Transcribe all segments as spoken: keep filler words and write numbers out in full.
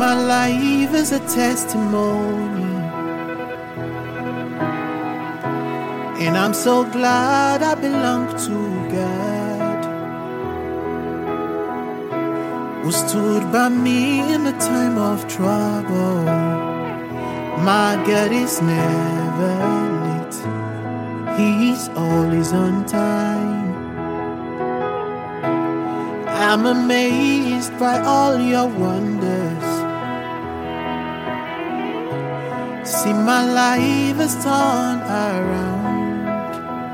my life is a testimony, and I'm so glad I belong to God, who stood by me in the time of trouble. My God is never late, He's always on time. I'm amazed by all your wonders. See, my life has turned around,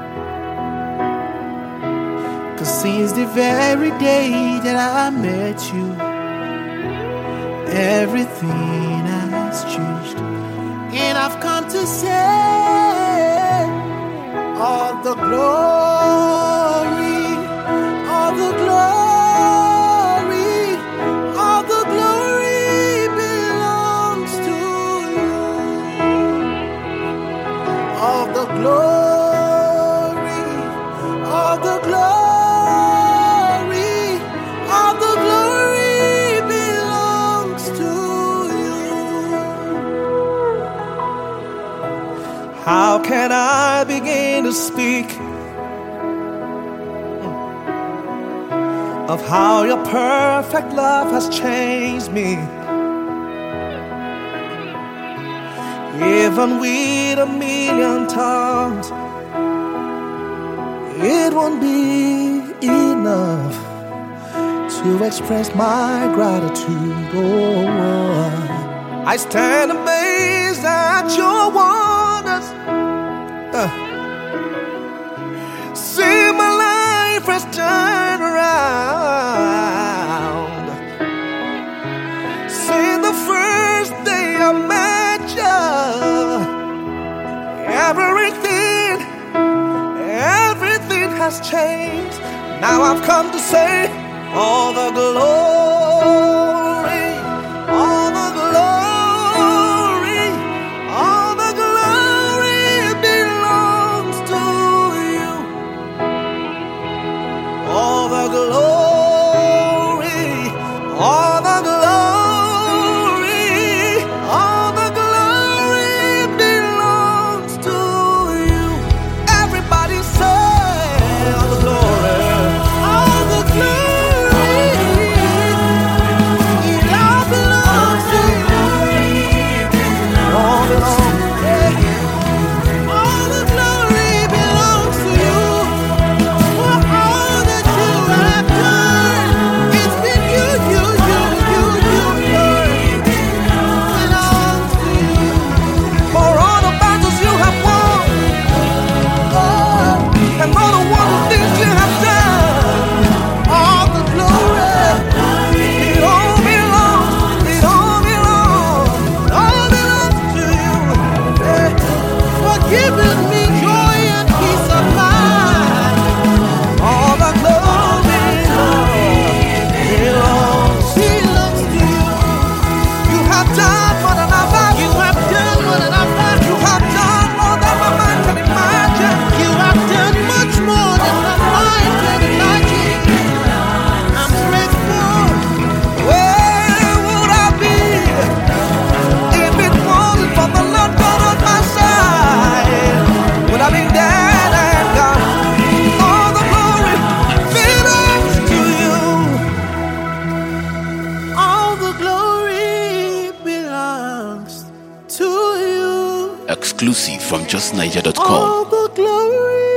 'cause since the very day that I met you, everything has changed. And I've come to say all the glory, all the glory, all the glory belongs to you. All the glory, all the glory, all the glory belongs to you. How can I begin to speak of how your perfect love has changed me? Even with a million tongues, it won't be enough to express my gratitude. Oh, I stand amazed at your wonders. Uh. See, my life has turned around. See, the first day I met you, everything, everything has changed. Now I've come to say all the glory, all the glory, all the glory belongs to you. All the glory, all the glory, all the glory belongs to you. Everybody say all the glory, all the glory, it all belongs to you. All belongs, yeah. All the glory belongs to you. For all that you have done, it's been you, you, you, you, you, Lord. Belongs to you. For all the battles you have won, oh, and all the wonderful things you have done, all the glory, it all belongs, it all belongs, it all belongs to you. Yeah. For giving me joy and peace of mind. All the glory belongs, belongs to you. You have done more than I've asked. You have done more than I've asked. You have done more than my mind can imagine. You have done much more than my mind can imagine. I'm grateful. Where would I be if it wasn't for the Lord God on my side? Would I be dead and gone? All the glory belongs to you. All the glory belongs to you. Exclusive from just niger dot com. All the glory